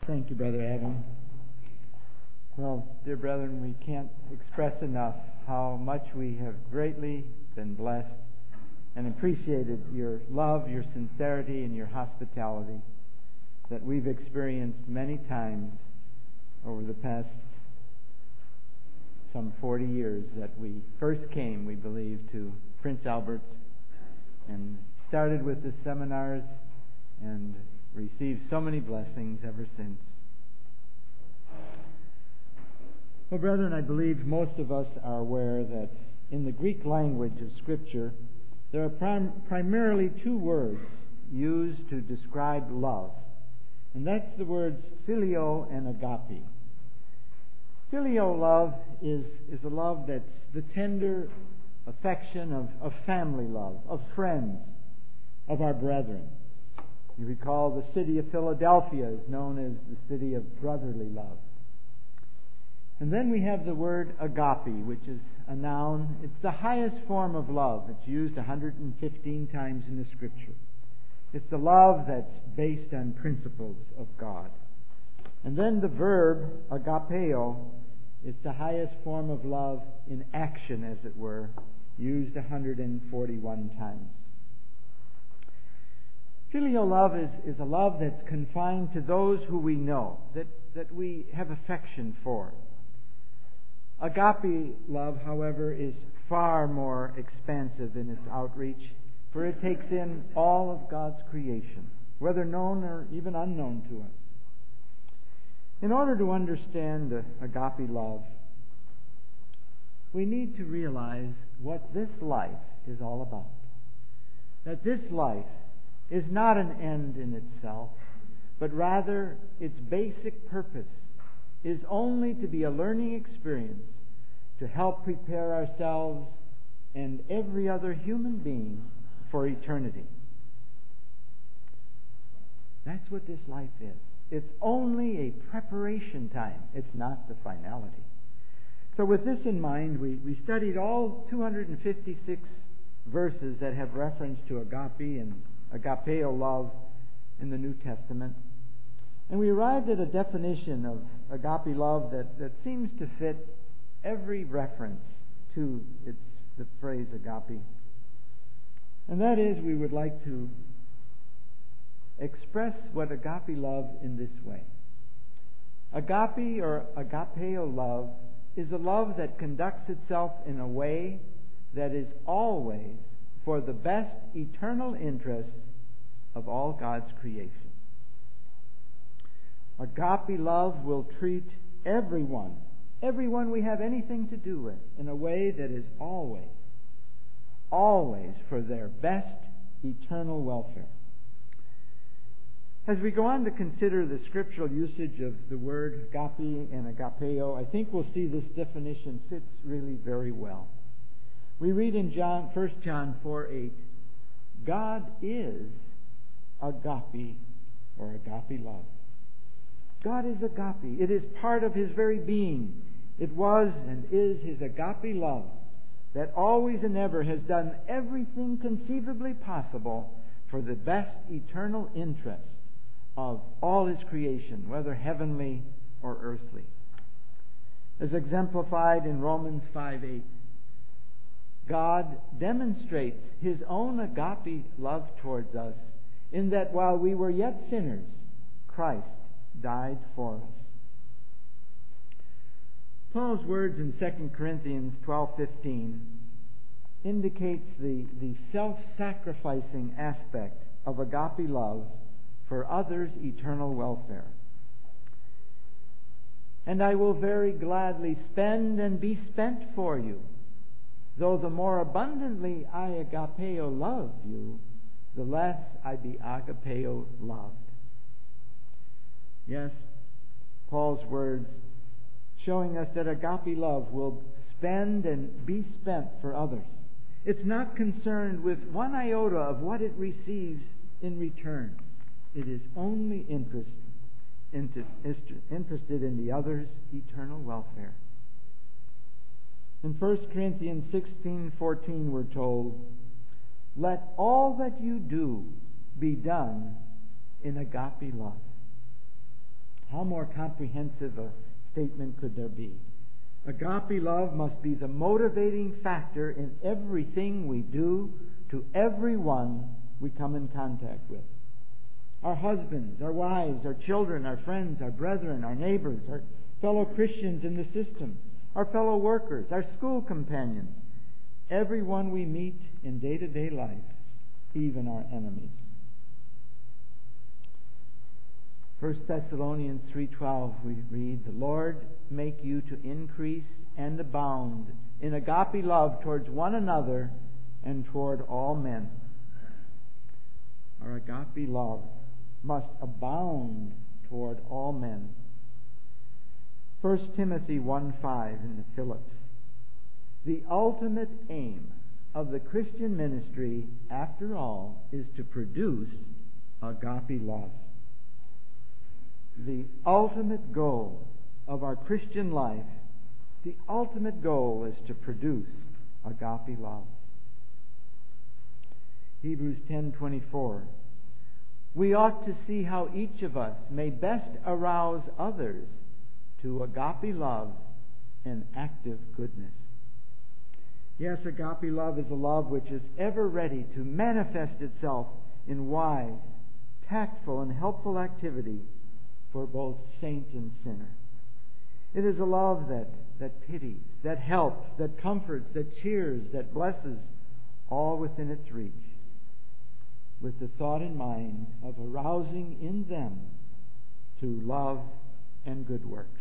Thank you, Brother Adam. Well, dear brethren, we can't express enough how much we have greatly been blessed and appreciated your love, your sincerity, and your hospitality that we've experienced many times over the past some 40 years that we first came, we believe, to Prince Albert's and started with the seminars and received so many blessings ever since. Well, brethren, I believe most of us are aware that in the Greek language of Scripture, there are primarily two words used to describe love. And that's the words phileo and agape. Filial love is a love that's the tender affection of family love, of friends, of our brethren. You recall the city of Philadelphia is known as the city of brotherly love. And then we have the word agape, which is a noun. It's the highest form of love. It's used 115 times in the Scripture. It's the love that's based on principles of God. And then the verb agapeo, it's the highest form of love in action, as it were, used 141 times. Filial love is a love that's confined to those who we know, that we have affection for. Agape love, however, is far more expansive in its outreach, for it takes in all of God's creation, whether known or even unknown to us. In order to understand agape love, we need to realize what this life is all about. That this life is not an end in itself, but rather its basic purpose is only to be a learning experience to help prepare ourselves and every other human being for eternity. That's what this life is. It's only a preparation time. It's not the finality. So with this in mind, we studied all 256 verses that have reference to agape and agapeo love in the New Testament. And we arrived at a definition of agape love that seems to fit every reference to the phrase agape. And that is, we would like to express what agape love in this way. Agape or agapeo love is a love that conducts itself in a way that is always for the best eternal interests of all God's creation. Agape love will treat everyone we have anything to do with, in a way that is always for their best eternal welfare. As we go on to consider the scriptural usage of the word agape and agapeo, I think we'll see this definition fits really very well. We read in 1 John 4:8, God is agape or agape love. God is agape. It is part of His very being. It was and is His agape love that always and ever has done everything conceivably possible for the best eternal interest of all His creation, whether heavenly or earthly. As exemplified in Romans 5:8, God demonstrates His own agape love towards us in that while we were yet sinners, Christ died for us. Paul's words in 2 Corinthians 12:15 indicates the self-sacrificing aspect of agape love for others' eternal welfare. And I will very gladly spend and be spent for you, though the more abundantly I agapeo love you, the less I be agapeo loved. Yes, Paul's words showing us that agape love will spend and be spent for others. It's not concerned with one iota of what it receives in return. It is only interested in the other's eternal welfare. In 1 Corinthians 16:14 we're told, let all that you do be done in agape love. How more comprehensive a statement could there be? Agape love must be the motivating factor in everything we do to everyone we come in contact with. Our husbands, our wives, our children, our friends, our brethren, our neighbors, our fellow Christians in the system, our fellow workers, our school companions, everyone we meet in day-to-day life, even our enemies. 1 Thessalonians 3:12 we read, "The Lord make you to increase and abound in agape love towards one another and toward all men." Our agape love must abound toward all men. 1 Timothy 1:5 in the Phillips. The ultimate aim of the Christian ministry, after all, is to produce agape love. The ultimate goal of our Christian life, the ultimate goal is to produce agape love. Hebrews 10:24. We ought to see how each of us may best arouse others to agape love and active goodness. Yes, agape love is a love which is ever ready to manifest itself in wise, tactful, and helpful activity for both saint and sinner. It is a love that pities, that helps, that comforts, that cheers, that blesses, all within its reach, with the thought in mind of arousing in them to love and good works.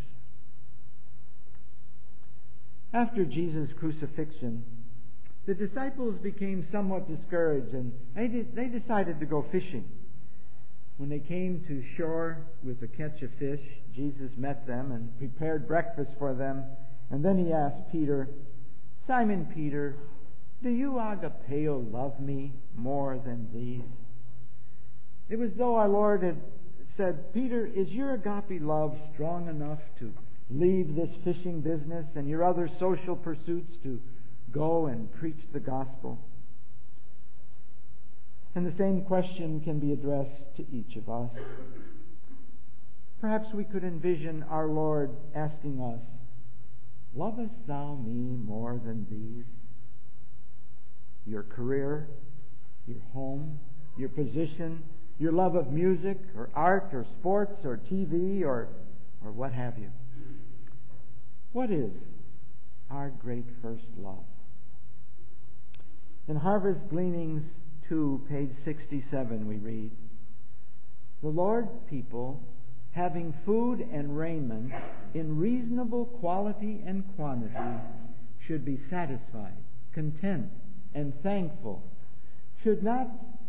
After Jesus' crucifixion, the disciples became somewhat discouraged, and they decided to go fishing. When they came to shore with a catch of fish, Jesus met them and prepared breakfast for them. And then he asked Peter, "Simon Peter, do you agapeo love me more than these?" It was though our Lord had said, "Peter, is your agape love strong enough to leave this fishing business and your other social pursuits to go and preach the gospel?" And the same question can be addressed to each of us. Perhaps we could envision our Lord asking us, "Lovest thou me more than these?" Your career, your home, your position, your love of music or art or sports or TV or what have you. What is our great first love? In Harvest Gleanings 2, page 67, we read, "The Lord's people, having food and raiment in reasonable quality and quantity, should be satisfied, content, and thankful, should not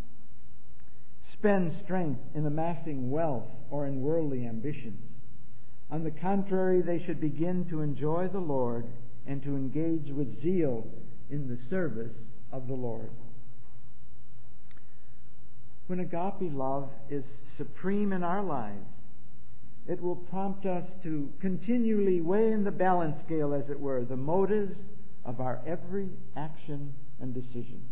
spend strength in amassing wealth or in worldly ambitions. On the contrary, they should begin to enjoy the Lord and to engage with zeal in the service of the Lord." When agape love is supreme in our lives, it will prompt us to continually weigh in the balance scale, as it were, the motives of our every action and decision.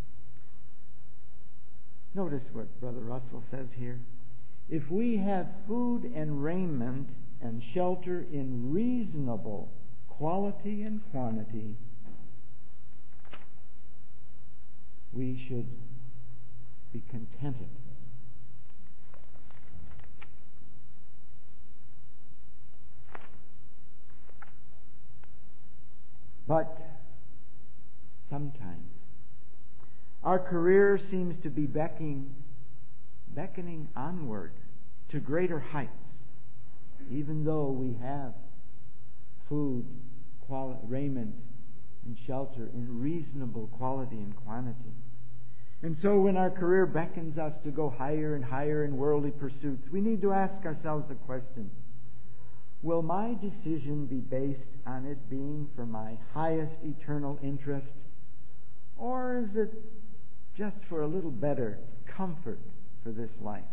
Notice what Brother Russell says here. If we have food and raiment and shelter in reasonable quality and quantity, we should be contented. But sometimes our career seems to be beckoning onward to greater heights, even though we have food, raiment, and shelter in reasonable quality and quantity. And so when our career beckons us to go higher and higher in worldly pursuits, we need to ask ourselves the question, will my decision be based on it being for my highest eternal interest, or is it just for a little better comfort for this life?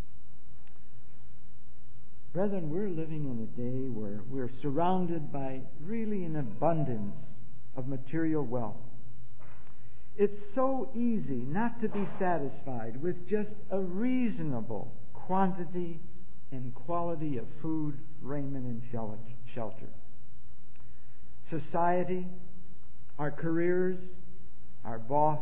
Brethren, we're living in a day where we're surrounded by really an abundance of material wealth. It's so easy not to be satisfied with just a reasonable quantity and quality of food, raiment, and shelter. Society, our careers, our boss,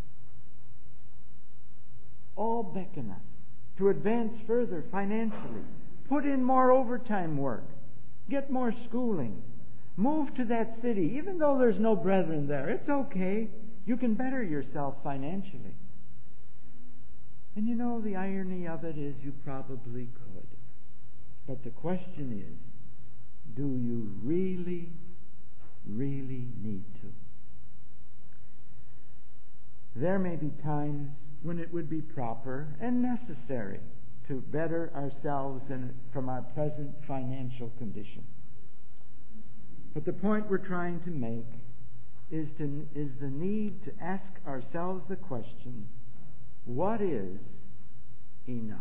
all beckon us to advance further financially, put in more overtime work, get more schooling, move to that city. Even though there's no brethren there, it's okay. You can better yourself financially. And you know, the irony of it is you probably could. But the question is, do you really, really need to? There may be times when it would be proper and necessary to better ourselves from our present financial condition. But the point we're trying to make is the need to ask ourselves the question, what is enough?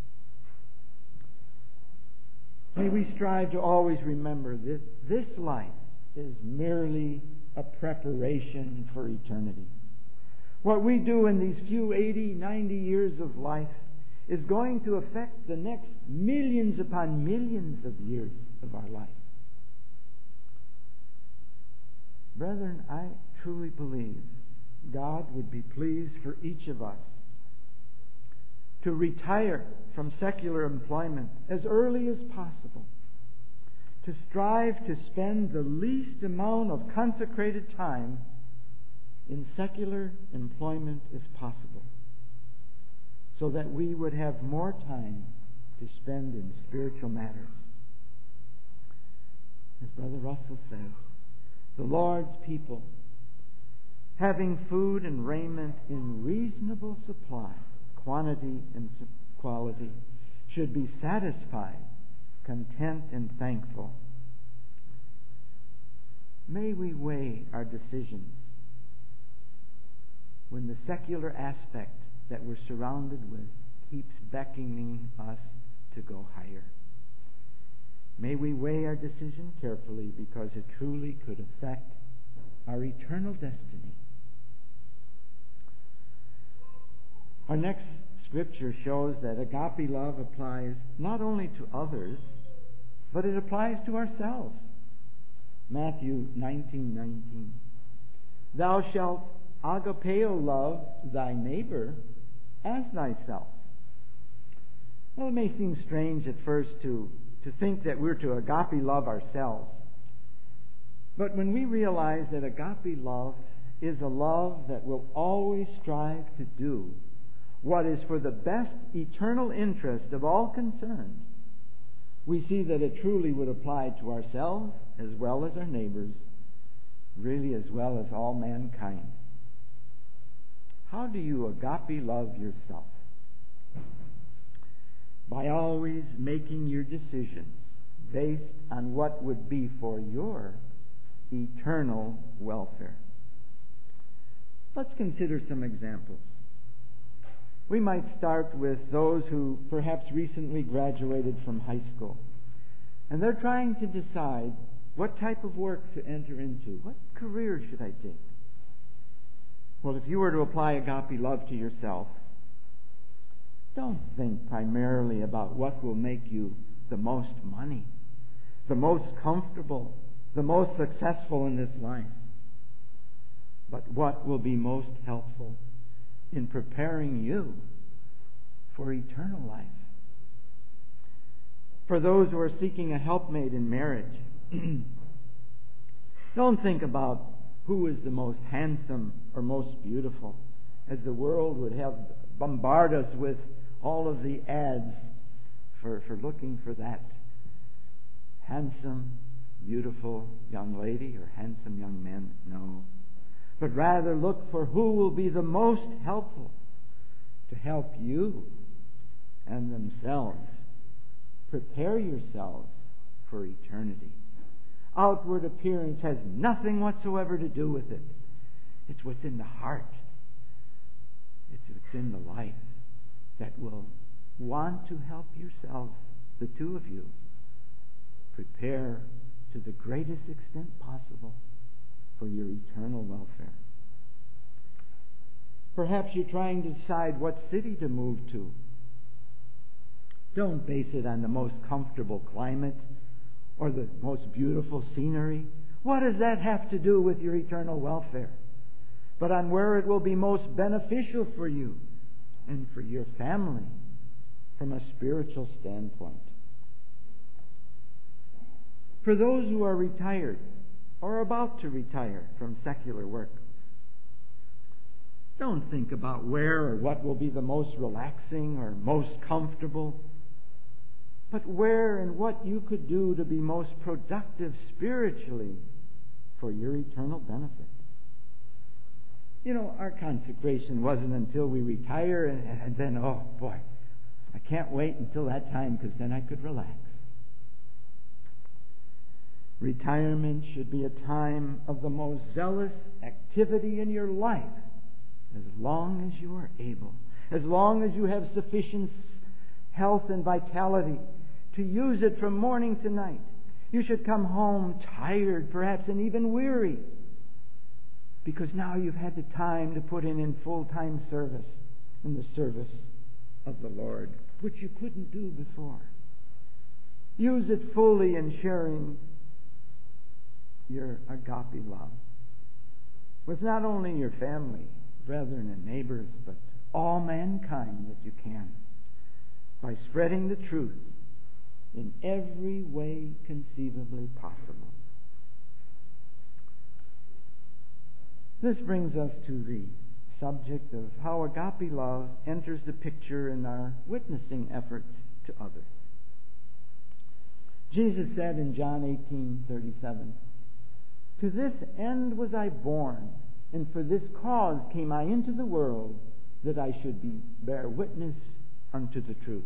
May we strive to always remember that this life is merely a preparation for eternity. What we do in these few 80, 90 years of life is going to affect the next millions upon millions of years of our life. Brethren, I truly believe God would be pleased for each of us to retire from secular employment as early as possible, to strive to spend the least amount of consecrated time in secular employment as possible, so that we would have more time to spend in spiritual matters. As Brother Russell says, the Lord's people, having food and raiment in reasonable supply, quantity and quality, should be satisfied, content, and thankful. May we weigh our decisions when the secular aspect that we're surrounded with keeps beckoning us to go higher. May we weigh our decision carefully, because it truly could affect our eternal destiny. Our next scripture shows that agape love applies not only to others, but it applies to ourselves. Matthew 19:19. Thou shalt agapeo love thy neighbor as thyself. Well, it may seem strange at first to think that we're to agape love ourselves. But when we realize that agape love is a love that will always strive to do what is for the best eternal interest of all concerned, we see that it truly would apply to ourselves as well as our neighbors, really as well as all mankind. How do you agape love yourself? By always making your decisions based on what would be for your eternal welfare. Let's consider some examples. We might start with those who perhaps recently graduated from high school, and they're trying to decide what type of work to enter into. What career should I take? Well, if you were to apply agape love to yourself, don't think primarily about what will make you the most money, the most comfortable, the most successful in this life, but what will be most helpful in preparing you for eternal life. For those who are seeking a helpmate in marriage, don't think about who is the most handsome or most beautiful, as the world would have bombard us with all of the ads for looking for that handsome, beautiful young lady or handsome young man. No. But rather look for who will be the most helpful to help you and themselves prepare yourselves for eternity. Outward appearance has nothing whatsoever to do with it. It's what's in the heart. It's what's in the life that will want to help yourselves, the two of you, prepare to the greatest extent possible for your eternal welfare. Perhaps you're trying to decide what city to move to. Don't base it on the most comfortable climate or the most beautiful scenery. What does that have to do with your eternal welfare? But on where it will be most beneficial for you and for your family from a spiritual standpoint. For those who are retired or about to retire from secular work, don't think about where or what will be the most relaxing or most comfortable, but where and what you could do to be most productive spiritually for your eternal benefit. You know, our consecration wasn't until we retire and then, oh boy, I can't wait until that time because then I could relax. Retirement should be a time of the most zealous activity in your life, as long as you are able, as long as you have sufficient health and vitality to use it from morning to night. You should come home tired, perhaps, and even weary, because now you've had the time to put in full-time service in the service of the Lord, which you couldn't do before. Use it fully in sharing your agape love with not only your family, brethren, and neighbors, but all mankind that you can, by spreading the truth in every way conceivably possible. This brings us to the subject of how agape love enters the picture in our witnessing efforts to others. Jesus said in John 18:37, "To this end was I born, and for this cause came I into the world, that I should bear witness unto the truth."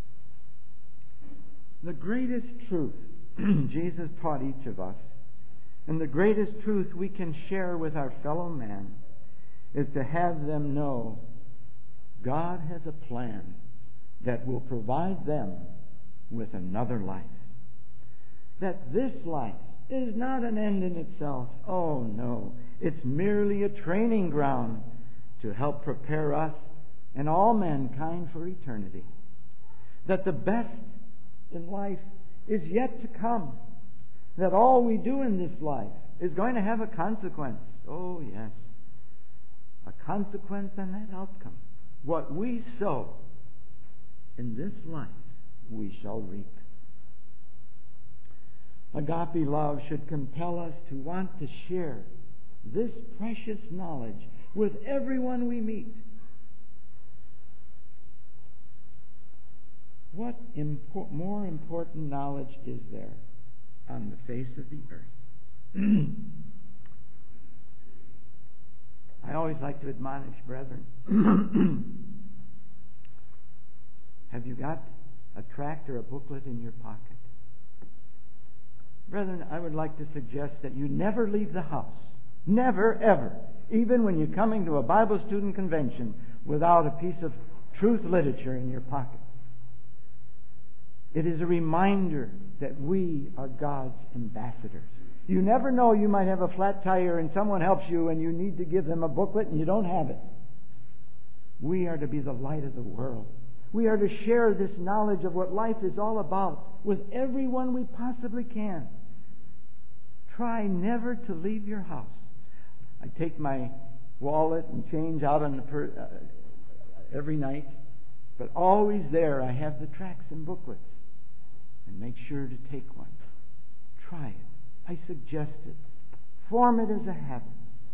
The greatest truth Jesus taught each of us, and the greatest truth we can share with our fellow man, is to have them know God has a plan that will provide them with another life. That this life is not an end in itself. Oh no, it's merely a training ground to help prepare us and all mankind for eternity. That the best in life is yet to come. That all we do in this life is going to have a consequence. Oh yes, a consequence and that outcome. What we sow in this life, we shall reap. Agape love should compel us to want to share this precious knowledge with everyone we meet. What more important knowledge is there on the face of the earth? I always like to admonish brethren. Have you got a tract or a booklet in your pocket? Brethren, I would like to suggest that you never leave the house. Never, ever. Even when you're coming to a Bible student convention without a piece of truth literature in your pocket. It is a reminder that we are God's ambassadors. You never know, you might have a flat tire and someone helps you and you need to give them a booklet and you don't have it. We are to be the light of the world. We are to share this knowledge of what life is all about with everyone we possibly can. Try never to leave your house. I take my wallet and change out on every night, but always there I have the tracts and booklets. And make sure to take one. Try it. I suggest it. Form it as a habit.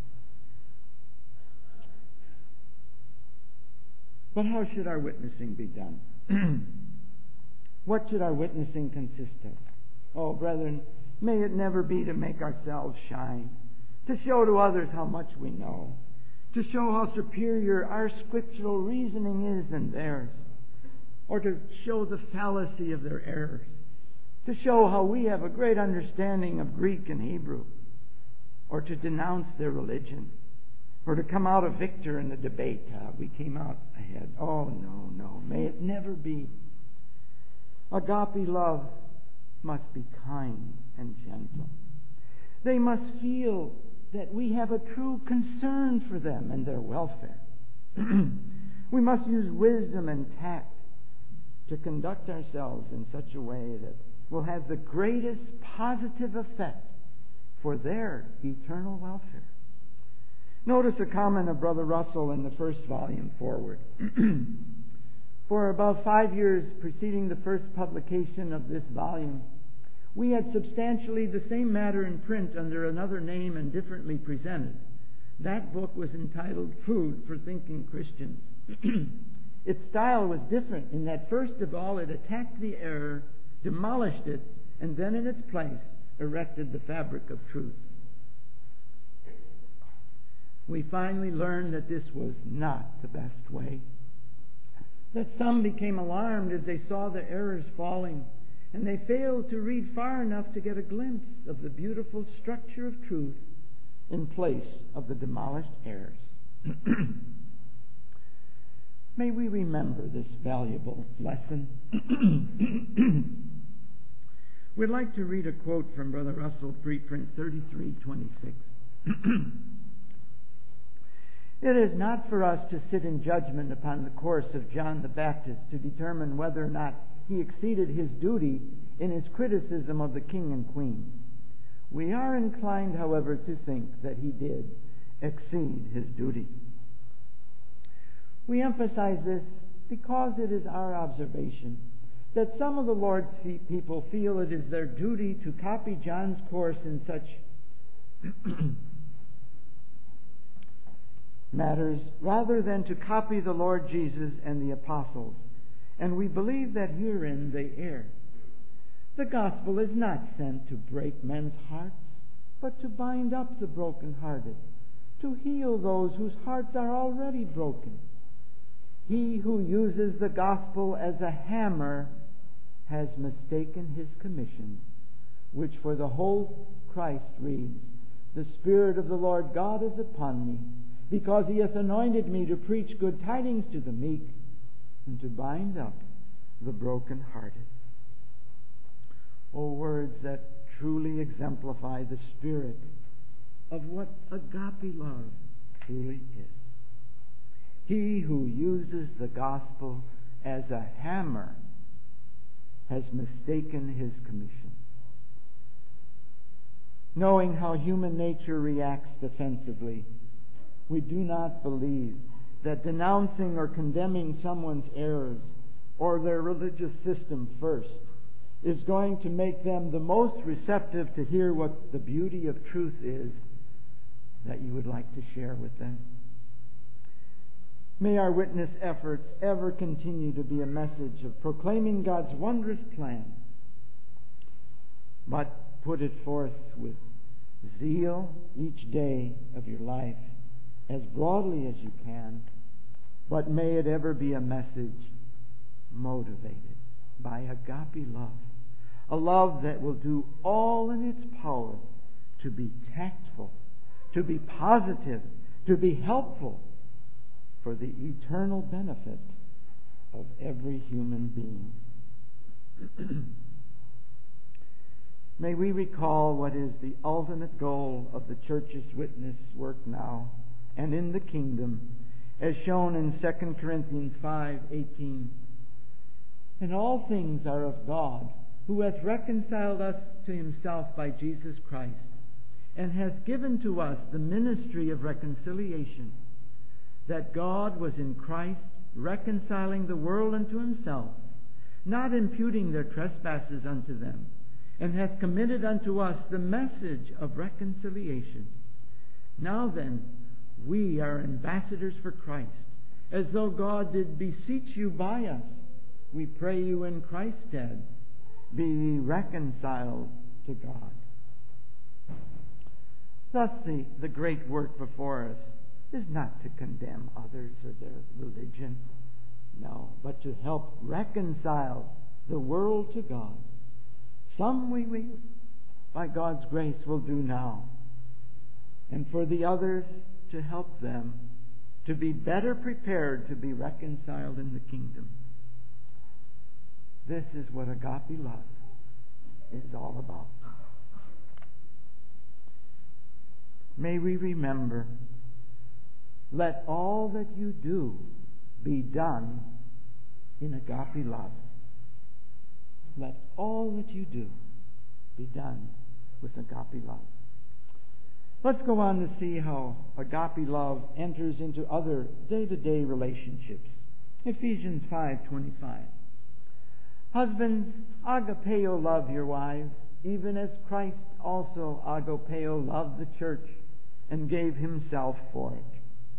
But how should our witnessing be done? What should our witnessing consist of? Oh, brethren, may it never be to make ourselves shine, to show to others how much we know, to show how superior our scriptural reasoning is than theirs, or to show the fallacy of their errors, to show how we have a great understanding of Greek and Hebrew, or to denounce their religion, or to come out a victor in the debate. We came out ahead. Oh, no, no. May it never be. Agape love must be kind and gentle. They must feel that we have a true concern for them and their welfare. We must use wisdom and tact to conduct ourselves in such a way that will have the greatest positive effect for their eternal welfare. Notice a comment of Brother Russell in the first volume forward. For about 5 years preceding the first publication of this volume, we had substantially the same matter in print under another name and differently presented. That book was entitled Food for Thinking Christians. Its style was different in that first of all it attacked the error, demolished it, and then in its place erected the fabric of truth. We finally learned that this was not the best way. That some became alarmed as they saw the errors falling, and they failed to read far enough to get a glimpse of the beautiful structure of truth in place of the demolished errors. May we remember this valuable lesson. We'd like to read a quote from Brother Russell, preprint 3326. It is not for us to sit in judgment upon the course of John the Baptist to determine whether or not he exceeded his duty in his criticism of the king and queen. We are inclined, however, to think that he did exceed his duty. We emphasize this because it is our observation that some of the Lord's people feel it is their duty to copy John's course in such matters rather than to copy the Lord Jesus and the apostles, and we believe that herein they err. The gospel is not sent to break men's hearts, but to bind up the brokenhearted, to heal those whose hearts are already broken. He who uses the gospel as a hammer has mistaken his commission, which for the whole Christ reads, "The Spirit of the Lord God is upon me, because he hath anointed me to preach good tidings to the meek, and to bind up the brokenhearted." Oh, words that truly exemplify the spirit of what agape love truly is. He who uses the gospel as a hammer has mistaken his commission. Knowing how human nature reacts defensively, we do not believe that denouncing or condemning someone's errors or their religious system first is going to make them the most receptive to hear what the beauty of truth is that you would like to share with them. May our witness efforts ever continue to be a message of proclaiming God's wondrous plan, but put it forth with zeal each day of your life, as broadly as you can, but may it ever be a message motivated by agape love, a love that will do all in its power to be tactful, to be positive, to be helpful for the eternal benefit of every human being. May we recall what is the ultimate goal of the church's witness work now and in the kingdom, as shown in 2 Corinthians 5:18. "And all things are of God, who hath reconciled us to himself by Jesus Christ, and hath given to us the ministry of reconciliation, that God was in Christ reconciling the world unto himself, not imputing their trespasses unto them, and hath committed unto us the message of reconciliation. Now then, we are ambassadors for Christ, as though God did beseech you by us. We pray you in Christ's stead, be ye reconciled to God." Thus the great work before us is not to condemn others or their religion, no, but to help reconcile the world to God. Some we by God's grace, will do now, and for the others to help them to be better prepared to be reconciled in the kingdom. This is what agape love is all about. May we remember, let all that you do be done in agape love. let all that you do be done with agape love. Let's go on to see how agape love enters into other day-to-day relationships. Ephesians 5:25. Husbands, agapeo love your wives, even as Christ also agapeo loved the church and gave himself for it.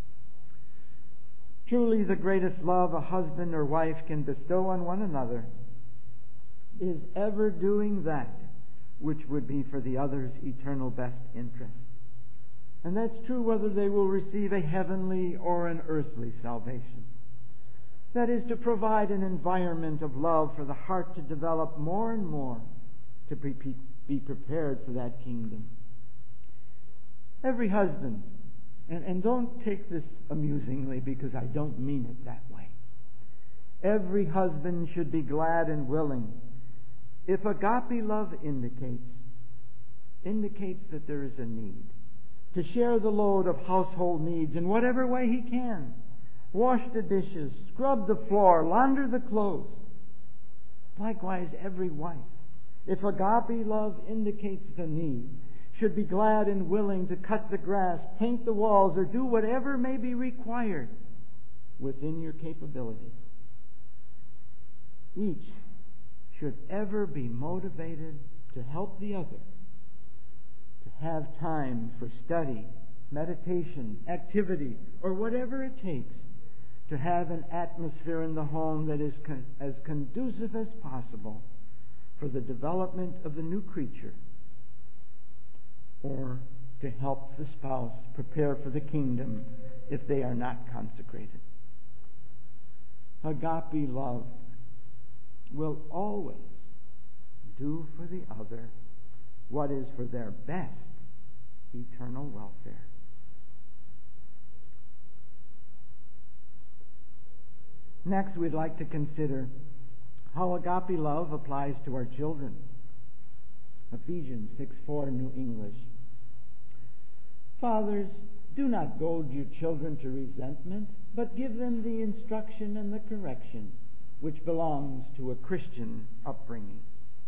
Truly, the greatest love a husband or wife can bestow on one another is ever doing that which would be for the other's eternal best interest. And that's true whether they will receive a heavenly or an earthly salvation. That is, to provide an environment of love for the heart to develop more and more to be prepared for that kingdom. Every husband, and don't take this amusingly because I don't mean it that way. Every husband should be glad and willing if agape love indicates that there is a need, to share the load of household needs in whatever way he can. Wash the dishes, scrub the floor, launder the clothes. Likewise, every wife, if agape love indicates the need, should be glad and willing to cut the grass, paint the walls, or do whatever may be required within your capabilities. Each should ever be motivated to help the other, to have time for study, meditation, activity, or whatever it takes to have an atmosphere in the home that is as conducive as possible for the development of the new creature, or to help the spouse prepare for the kingdom if they are not consecrated. Agape love will always do for the other what is for their best eternal welfare. Next, we'd like to consider how agape love applies to our children. Ephesians 6:4, New English. Fathers, do not goad your children to resentment, but give them the instruction and the correction which belongs to a Christian upbringing.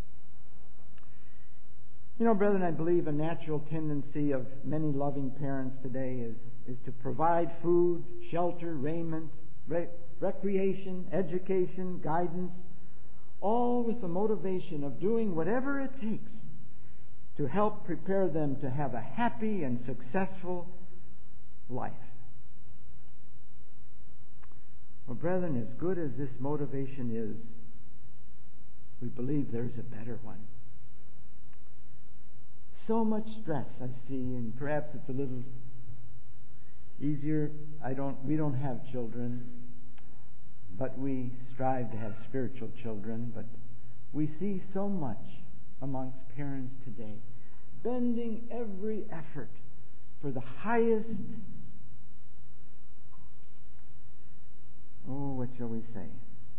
You know, brethren, I believe a natural tendency of many loving parents today is to provide food, shelter, raiment, recreation, education, guidance, all with the motivation of doing whatever it takes to help prepare them to have a happy and successful life. Well, brethren, as good as this motivation is, we believe there's a better one. So much stress I see, and perhaps it's a little easier. We don't have children, but we strive to have spiritual children. But we see so much amongst parents today, bending every effort for the highest, what shall we say,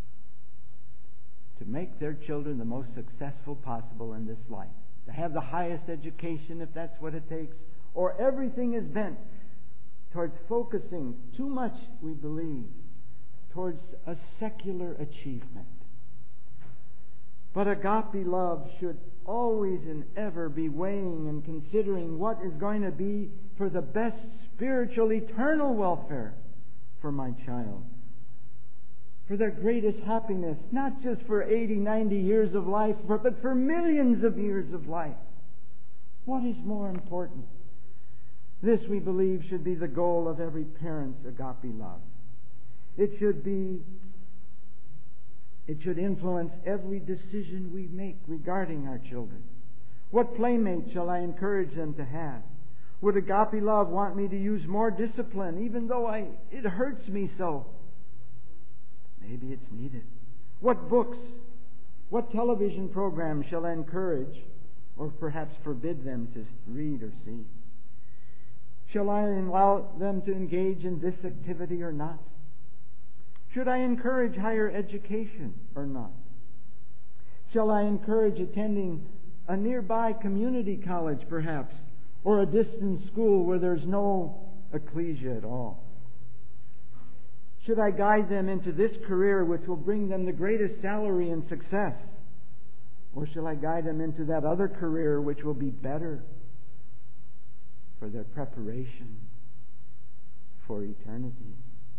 to make their children the most successful possible in this life, to have the highest education if that's what it takes, or everything is bent towards focusing too much, we believe, towards a secular achievement. But agape love should always and ever be weighing and considering what is going to be for the best spiritual, eternal welfare for my child, for their greatest happiness, not just for 80, 90 years of life, but for millions of years of life. What is more important? This, we believe, should be the goal of every parent's agape love. It should influence every decision we make regarding our children. What playmates shall I encourage them to have? Would agape love want me to use more discipline, even though it hurts me so? Maybe it's needed. What books, what television programs shall I encourage, or perhaps forbid them to read or see? Shall I allow them to engage in this activity or not? Should I encourage higher education or not? Shall I encourage attending a nearby community college, perhaps, or a distant school where there's no ecclesia at all? Should I guide them into this career which will bring them the greatest salary and success? Or shall I guide them into that other career which will be better for their preparation for eternity?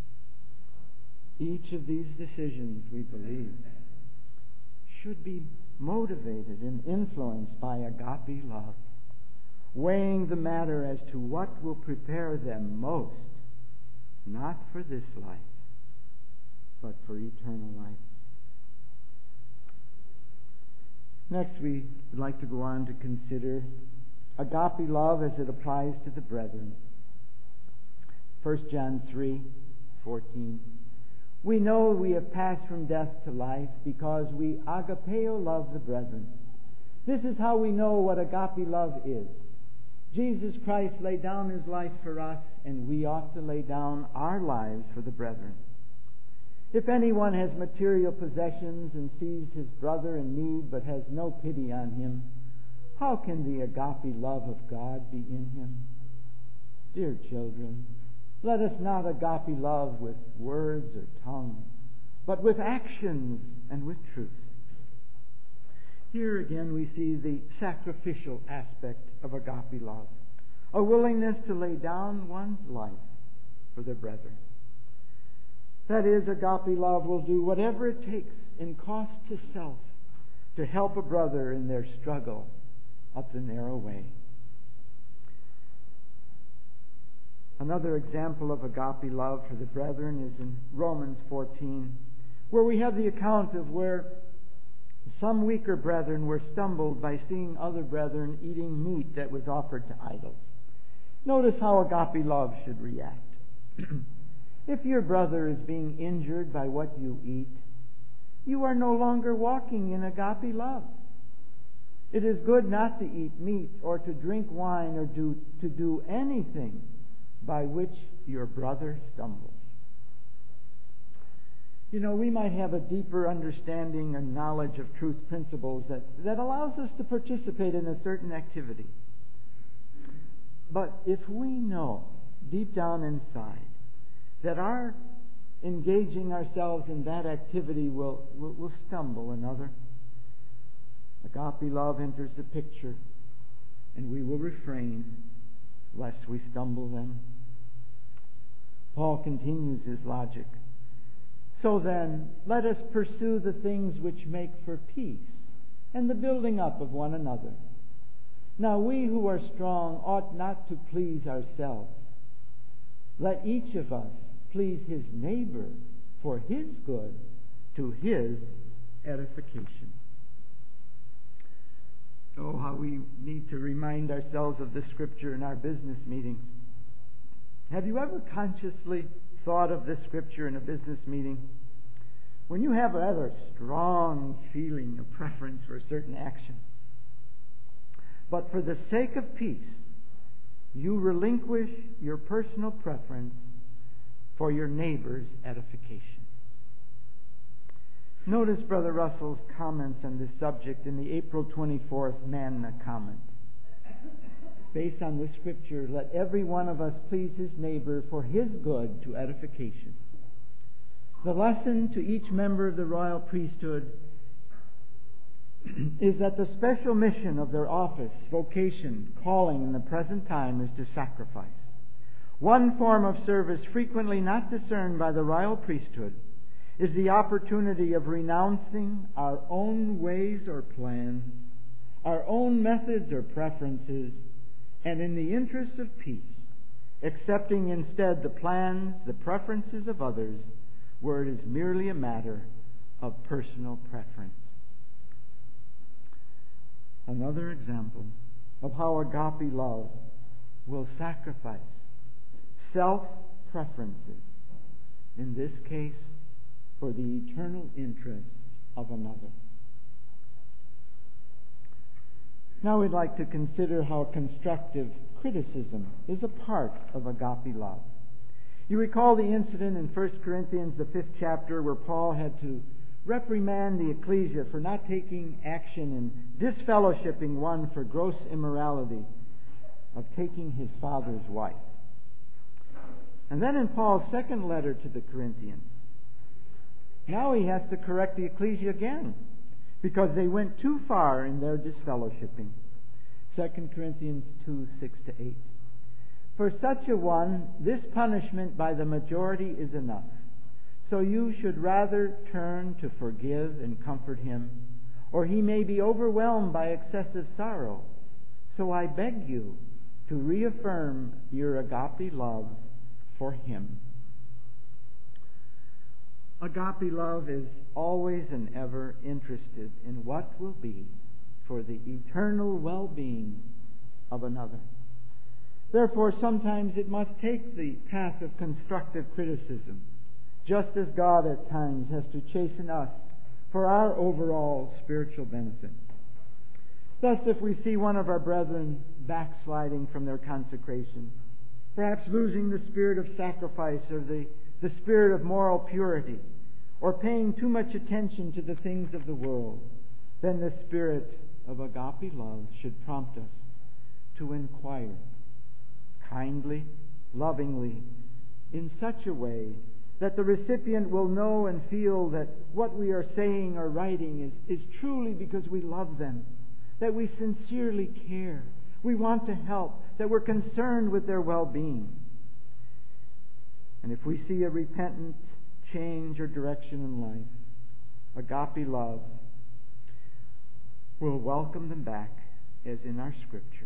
Each of these decisions, we believe, should be motivated and influenced by agape love, weighing the matter as to what will prepare them most, not for this life, but for eternal life. Next, we would like to go on to consider agape love as it applies to the brethren. 1 John 3:14. We know we have passed from death to life because we agapeo love the brethren. This is how we know what agape love is. Jesus Christ laid down His life for us, and we ought to lay down our lives for the brethren. If anyone has material possessions and sees his brother in need but has no pity on him, how can the agape love of God be in him? Dear children, let us not agape love with words or tongue, but with actions and with truth. Here again we see the sacrificial aspect of agape love, a willingness to lay down one's life for the brethren. That is, agape love will do whatever it takes in cost to self to help a brother in their struggle up the narrow way. Another example of agape love for the brethren is in Romans 14, where we have the account of where some weaker brethren were stumbled by seeing other brethren eating meat that was offered to idols. Notice how agape love should react. If your brother is being injured by what you eat, you are no longer walking in agape love. It is good not to eat meat or to drink wine or to do anything by which your brother stumbles. You know, we might have a deeper understanding and knowledge of truth principles that allows us to participate in a certain activity. But if we know deep down inside that our engaging ourselves in that activity will stumble another, agape love enters the picture, and we will refrain lest we stumble them. Paul continues his logic. So then, let us pursue the things which make for peace and the building up of one another. Now we who are strong ought not to please ourselves. Let each of us please his neighbor for his good, to his edification. Oh, how we need to remind ourselves of this scripture in our business meetings. Have you ever consciously thought of this scripture in a business meeting? When you have a rather strong feeling of preference for a certain action, but for the sake of peace, you relinquish your personal preference for your neighbor's edification. Notice Brother Russell's comments on this subject in the April 24th Manna comment. Based on this scripture, let every one of us please his neighbor for his good to edification. The lesson to each member of the royal priesthood is that the special mission of their office, vocation, calling in the present time is to sacrifice. One form of service frequently not discerned by the royal priesthood is the opportunity of renouncing our own ways or plans, our own methods or preferences, and in the interest of peace, accepting instead the plans, the preferences of others, where it is merely a matter of personal preference. Another example of how agape love will sacrifice self-preferences, in this case for the eternal interest of another. Now we'd like to consider how constructive criticism is a part of agape love. You recall the incident in 1 Corinthians, the 5th chapter, where Paul had to reprimand the ecclesia for not taking action in disfellowshipping one for gross immorality of taking his father's wife. And then in Paul's second letter to the Corinthians, now he has to correct the ecclesia again. because they went too far in their disfellowshipping. 2 Corinthians 2, 6-8. For such a one, this punishment by the majority is enough. So you should rather turn to forgive and comfort him, or he may be overwhelmed by excessive sorrow. So I beg you to reaffirm your agape love for him. Agape love is always and ever interested in what will be for the eternal well-being of another. Therefore, sometimes it must take the path of constructive criticism, just as God at times has to chasten us for our overall spiritual benefit. Thus, if we see one of our brethren backsliding from their consecration, perhaps losing the spirit of sacrifice or the spirit of moral purity, or paying too much attention to the things of the world, then the spirit of agape love should prompt us to inquire kindly, lovingly, in such a way that the recipient will know and feel that what we are saying or writing is truly because we love them, that we sincerely care, we want to help, that we're concerned with their well-being. And if we see a repentant change or direction in life, agape love will welcome them back, as in our Scripture.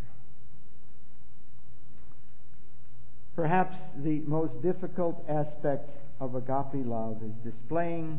Perhaps the most difficult aspect of agape love is displaying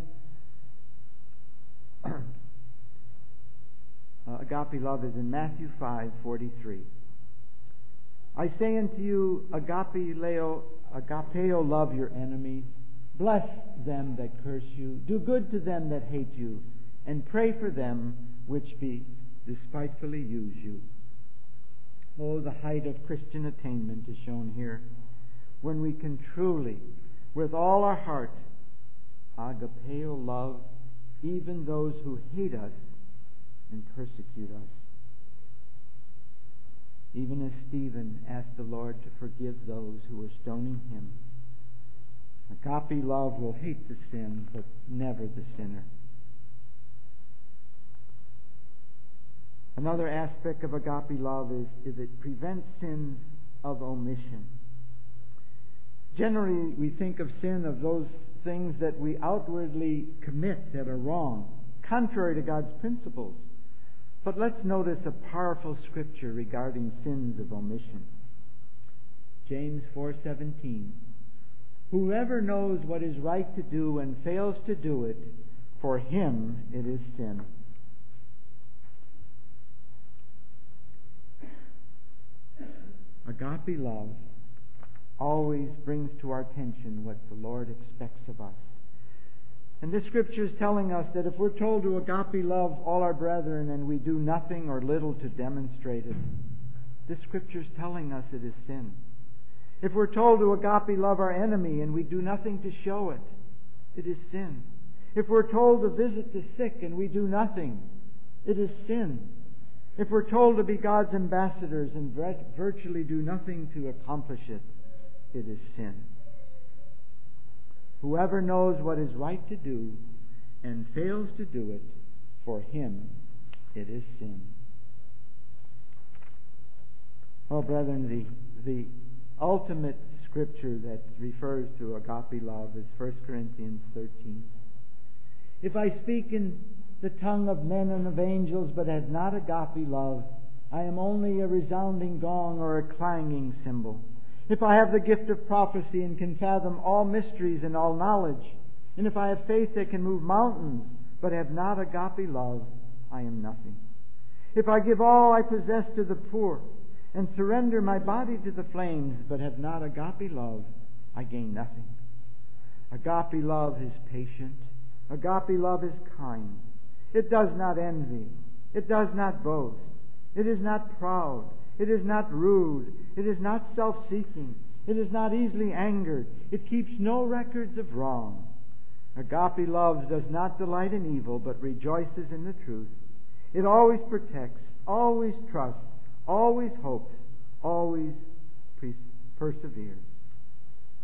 agape love is in Matthew 5:43. I say unto you, agapeo love your enemies, bless them that curse you, do good to them that hate you, and pray for them which despitefully use you. Oh, the height of Christian attainment is shown here, when we can truly, with all our heart, agapeo love even those who hate us and persecute us. Even as Stephen asked the Lord to forgive those who were stoning him. Agape love will hate the sin, but never the sinner. Another aspect of agape love is it prevents sins of omission. Generally, we think of sin of those things that we outwardly commit that are wrong, contrary to God's principles. But let's notice a powerful scripture regarding sins of omission. James 4:17. Whoever knows what is right to do and fails to do it, for him it is sin. Agape love always brings to our attention what the Lord expects of us. And this scripture is telling us that if we're told to agape love all our brethren and we do nothing or little to demonstrate it, this scripture is telling us it is sin. If we're told to agape love our enemy and we do nothing to show it, it is sin. If we're told to visit the sick and we do nothing, it is sin. If we're told to be God's ambassadors and virtually do nothing to accomplish it, it is sin. Whoever knows what is right to do and fails to do it, for him it is sin. Oh, brethren, the ultimate scripture that refers to agape love is 1 Corinthians 13. If I speak in the tongue of men and of angels, but have not agape love, I am only a resounding gong or a clanging cymbal. If I have the gift of prophecy and can fathom all mysteries and all knowledge, and if I have faith that can move mountains, but have not agape love, I am nothing. If I give all I possess to the poor, and surrender my body to the flames, but have not agape love, I gain nothing. Agape love is patient. Agape love is kind. It does not envy. It does not boast. It is not proud. It is not rude. It is not self-seeking. It is not easily angered. It keeps no records of wrong. Agape love does not delight in evil, but rejoices in the truth. It always protects, always trusts, always hopes, always perseveres.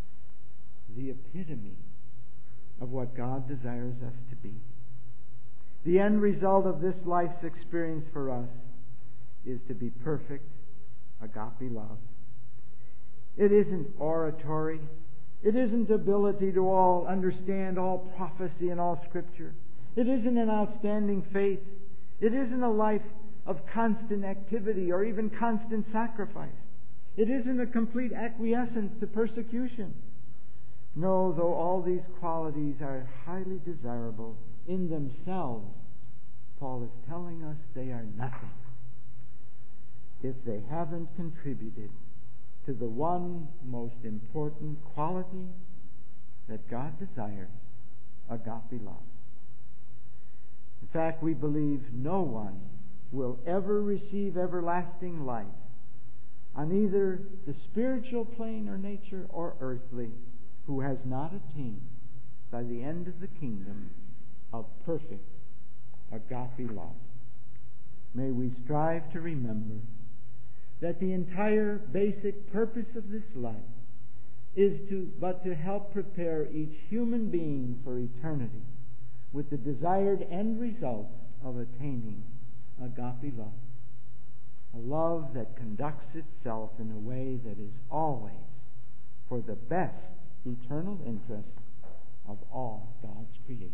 The epitome of what God desires us to be. The end result of this life's experience for us is to be perfect agape love. It isn't oratory. It isn't ability to all understand all prophecy and all Scripture. It isn't an outstanding faith. It isn't a life of constant activity or even constant sacrifice. It isn't a complete acquiescence to persecution. No, though all these qualities are highly desirable in themselves, Paul is telling us they are nothing if they haven't contributed to the one most important quality that God desires, agape love. In fact, we believe no one will ever receive everlasting life on either the spiritual plane or nature or earthly who has not attained by the end of the kingdom of perfect agape love. May we strive to remember that the entire basic purpose of this life is to help prepare each human being for eternity with the desired end result of attaining agape love. A love that conducts itself in a way that is always for the best eternal interest of all God's creation.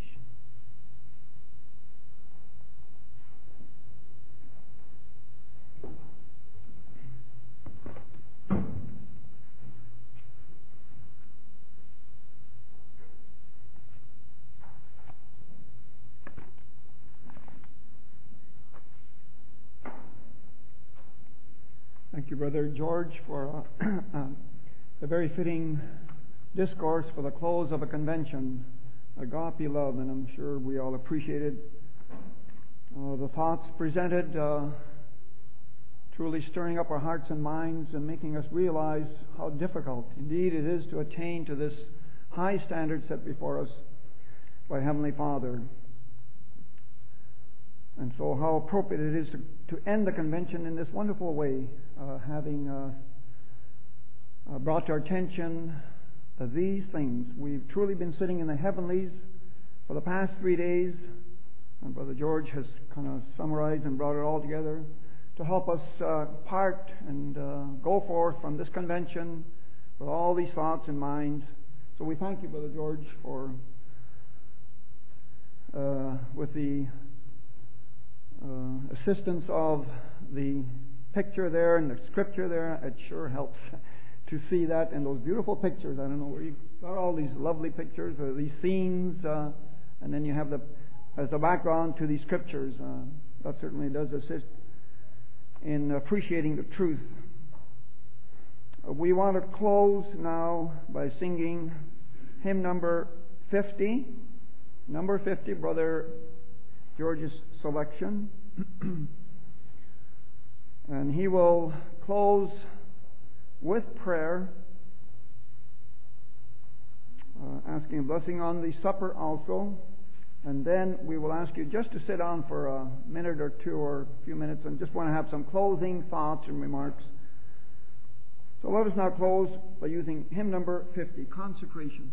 Thank you, Brother George, for a very fitting discourse for the close of a convention, agape love, and I'm sure we all appreciated the thoughts presented, truly stirring up our hearts and minds and making us realize how difficult indeed it is to attain to this high standard set before us by Heavenly Father. And so how appropriate it is to end the convention in this wonderful way, having brought to our attention these things. We've truly been sitting in the heavenlies for the past 3 days, and Brother George has kind of summarized and brought it all together to help us part and go forth from this convention with all these thoughts in mind. So we thank you, Brother George, for with the assistance of the picture there and the scripture there. It sure helps to see that in those beautiful pictures. I don't know where you got all these lovely pictures or these scenes, and then you have as the background to these scriptures. That certainly does assist in appreciating the truth. We want to close now by singing hymn number 50. Number 50, Brother George's selection. And he will close with prayer, asking a blessing on the supper also. And then we will ask you just to sit down for a minute or two or a few minutes and just want to have some closing thoughts and remarks. So let us now close by using hymn number 50, Consecration.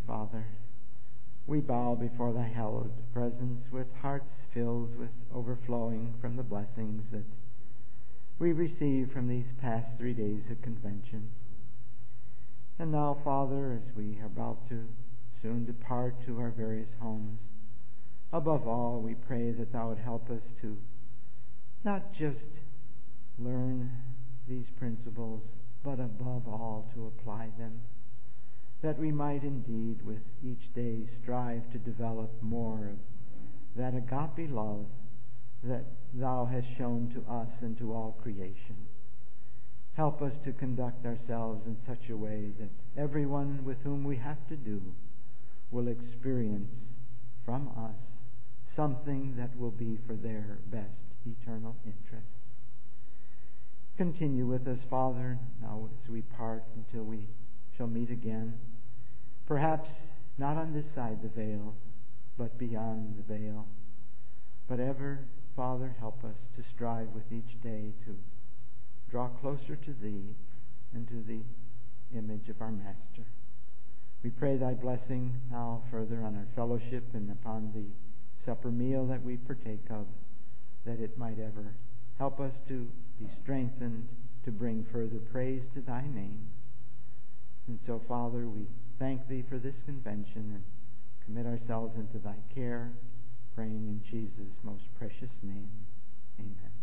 Father, we bow before thy hallowed presence with hearts filled with overflowing from the blessings that we received from these past 3 days of convention. And now, Father, as we are about to soon depart to our various homes, above all, we pray that thou would help us to not just learn these principles, but above all to apply them, that we might indeed with each day strive to develop more of that agape love that thou hast shown to us and to all creation. Help us to conduct ourselves in such a way that everyone with whom we have to do will experience from us something that will be for their best eternal interest. Continue with us, Father, now as we part until we shall meet again. Perhaps not on this side the veil, but beyond the veil. But ever, Father, help us to strive with each day to draw closer to Thee and to the image of our Master. We pray Thy blessing now further on our fellowship and upon the supper meal that we partake of, that it might ever help us to be strengthened to bring further praise to Thy name. And so, Father, we thank Thee for this convention and commit ourselves into Thy care, praying in Jesus' most precious name. Amen.